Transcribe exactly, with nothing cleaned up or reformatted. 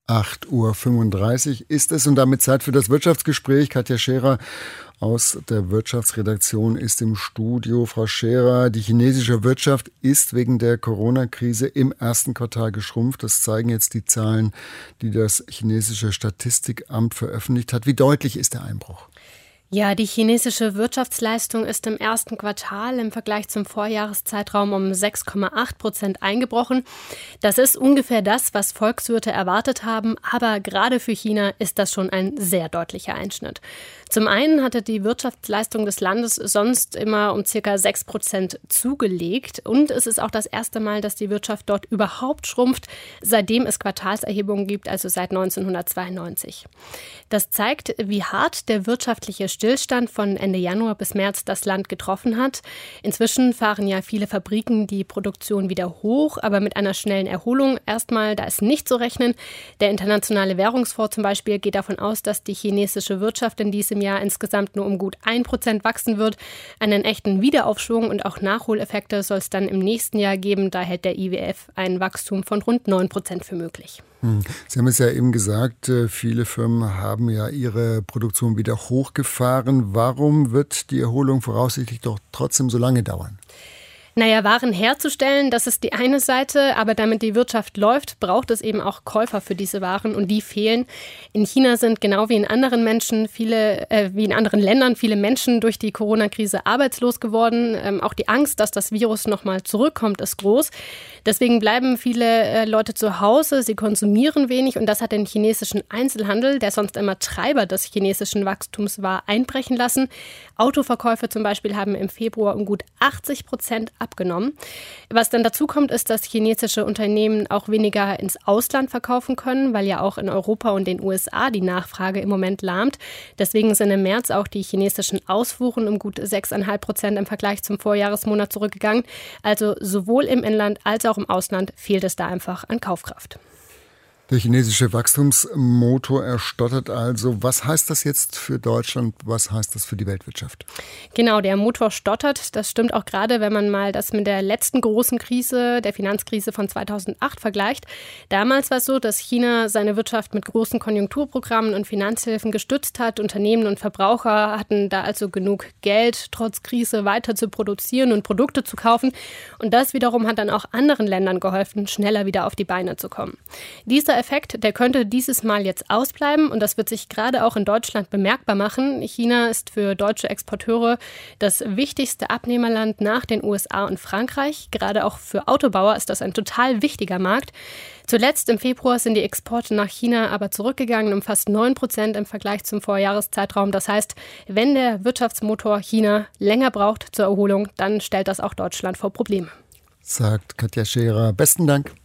acht Uhr fünfunddreißig ist es und damit Zeit für das Wirtschaftsgespräch. Katja Scherer aus der Wirtschaftsredaktion ist im Studio. Frau Scherer, die chinesische Wirtschaft ist wegen der Corona-Krise im ersten Quartal geschrumpft. Das zeigen jetzt die Zahlen, die das chinesische Statistikamt veröffentlicht hat. Wie deutlich ist der Einbruch? Ja, die chinesische Wirtschaftsleistung ist im ersten Quartal im Vergleich zum Vorjahreszeitraum um sechs Komma acht Prozent eingebrochen. Das ist ungefähr das, was Volkswirte erwartet haben, aber gerade für China ist das schon ein sehr deutlicher Einschnitt. Zum einen hatte die Wirtschaftsleistung des Landes sonst immer um circa sechs Prozent zugelegt und es ist auch das erste Mal, dass die Wirtschaft dort überhaupt schrumpft, seitdem es Quartalserhebungen gibt, also seit neunzehnhundertzweiundneunzig. Das zeigt, wie hart der wirtschaftliche Stillstand von Ende Januar bis März das Land getroffen hat. Inzwischen fahren ja viele Fabriken die Produktion wieder hoch, aber mit einer schnellen Erholung erstmal, da ist nicht zu rechnen. Der Internationale Währungsfonds zum Beispiel geht davon aus, dass die chinesische Wirtschaft in diesem Jahr insgesamt nur um gut ein Prozent wachsen wird. Einen echten Wiederaufschwung und auch Nachholeffekte soll es dann im nächsten Jahr geben. Da hält der I W F ein Wachstum von rund neun Prozent für möglich. Sie haben es ja eben gesagt, viele Firmen haben ja ihre Produktion wieder hochgefahren. Warum wird die Erholung voraussichtlich doch trotzdem so lange dauern? Naja, Waren herzustellen, das ist die eine Seite, aber damit die Wirtschaft läuft, braucht es eben auch Käufer für diese Waren und die fehlen. In China sind genau wie in anderen Menschen viele, äh, wie in anderen Ländern viele Menschen durch die Corona-Krise arbeitslos geworden. Ähm, auch die Angst, dass das Virus nochmal zurückkommt, ist groß. Deswegen bleiben viele äh, Leute zu Hause, sie konsumieren wenig und das hat den chinesischen Einzelhandel, der sonst immer Treiber des chinesischen Wachstums war, einbrechen lassen. Autoverkäufe zum Beispiel haben im Februar um gut achtzig Prozent abgenommen. Was dann dazu kommt, ist, dass chinesische Unternehmen auch weniger ins Ausland verkaufen können, weil ja auch in Europa und den U S A die Nachfrage im Moment lahmt. Deswegen sind im März auch die chinesischen Ausfuhren um gut sechs Komma fünf Prozent im Vergleich zum Vorjahresmonat zurückgegangen. Also sowohl im Inland als auch im Ausland fehlt es da einfach an Kaufkraft. Der chinesische Wachstumsmotor erstottert also. Was heißt das jetzt für Deutschland? Was heißt das für die Weltwirtschaft? Genau, der Motor stottert. Das stimmt auch gerade, wenn man mal das mit der letzten großen Krise, der Finanzkrise von zweitausendacht vergleicht. Damals war es so, dass China seine Wirtschaft mit großen Konjunkturprogrammen und Finanzhilfen gestützt hat. Unternehmen und Verbraucher hatten da also genug Geld, trotz Krise weiter zu produzieren und Produkte zu kaufen. Und das wiederum hat dann auch anderen Ländern geholfen, schneller wieder auf die Beine zu kommen. Dieser Effekt, der könnte dieses Mal jetzt ausbleiben und das wird sich gerade auch in Deutschland bemerkbar machen. China ist für deutsche Exporteure das wichtigste Abnehmerland nach den U S A und Frankreich. Gerade auch für Autobauer ist das ein total wichtiger Markt. Zuletzt im Februar sind die Exporte nach China aber zurückgegangen um fast neun Prozent im Vergleich zum Vorjahreszeitraum. Das heißt, wenn der Wirtschaftsmotor China länger braucht zur Erholung, dann stellt das auch Deutschland vor Probleme. Sagt Katja Scherer. Besten Dank.